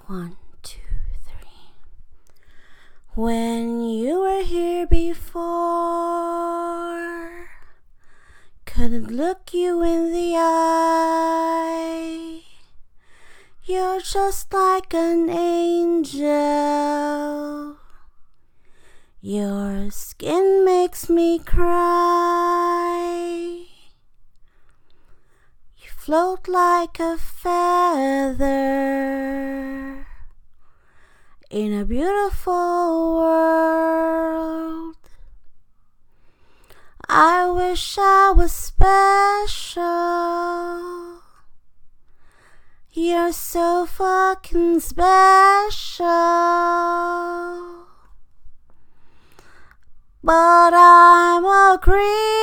1, 2, 3. When you were here before, couldn't look you in the eye. You're just like an angel. Your skin makes me cry. You float like a feather in a beautiful world. I wish I was special. You're so fucking special. But I'm a creep.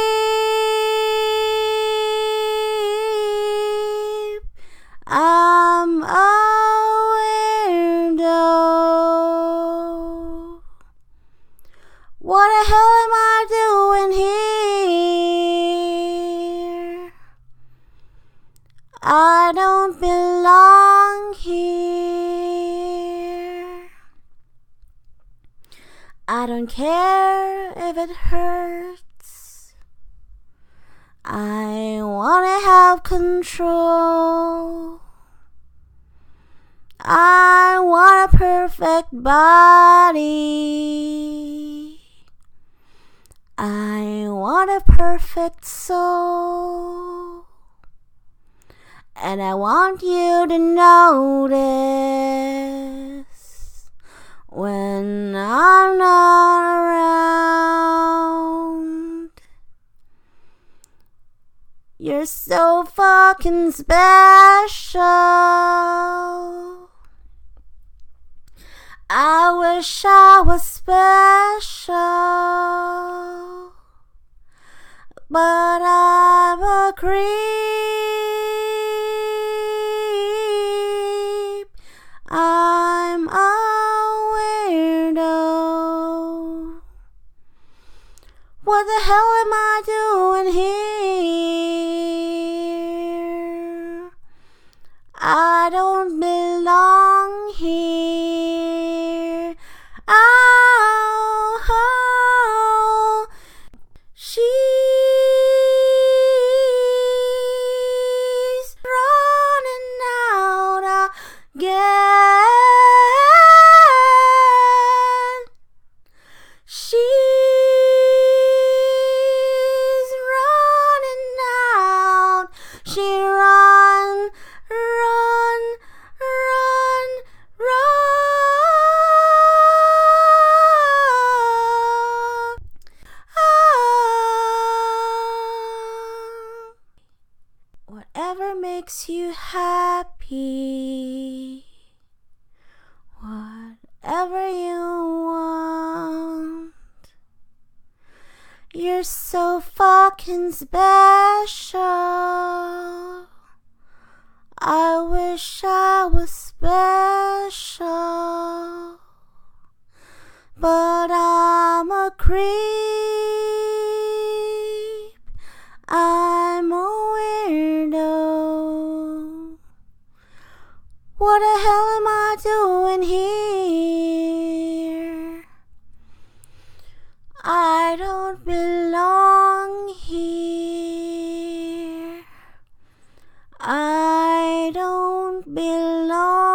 I'm a weirdo. What the hell am I doing here? I don't belong here. I don't care if it hurts. I wanna have control. I want a perfect body. I want a perfect soul. And I want you to notice when I'm not around. You're so fucking special. I wish I was special, but I'm a creep. I'm a weirdo. What the hell am I doing here? I don't belong here. Oh, she's running out again. She's running out. She run. Whatever makes you happy, whatever you want. You're so fucking special. I wish I was special, but I'm a creep. I'm a weirdo. What the hell am I doing here? I don't belong here. I don't belong.